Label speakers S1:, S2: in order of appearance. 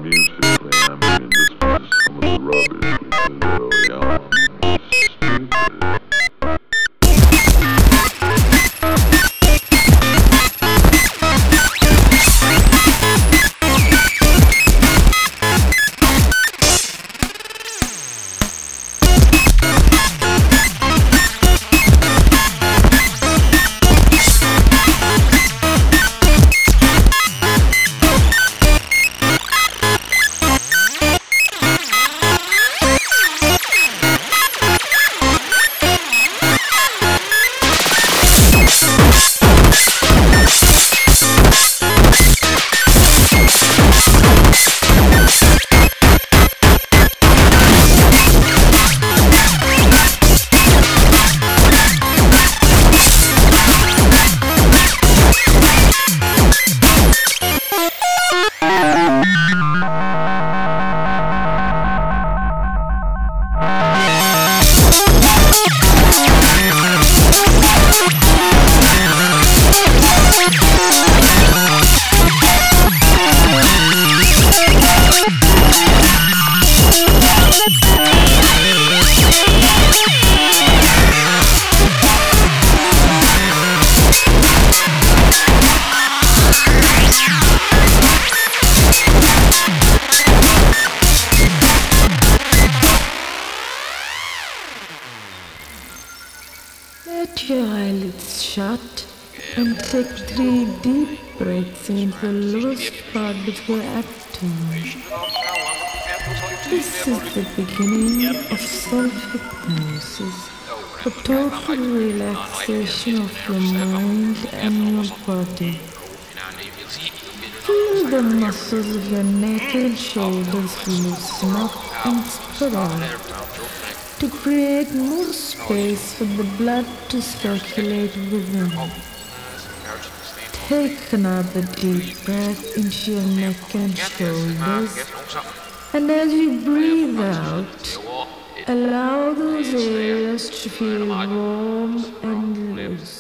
S1: musically, I mean, just some of the rubbish we did early on was stupid.
S2: Let your eyelids shut and take 3 deep breaths into the lowest part of your abdomen. This is the beginning of self-hypnosis, the total relaxation of your mind and your body. Feel the muscles of your neck and shoulders loosen up and spread out to create more space for the blood to circulate within. Take another deep breath into your neck and shoulders, and as you breathe out, allow those areas to feel warm and loose.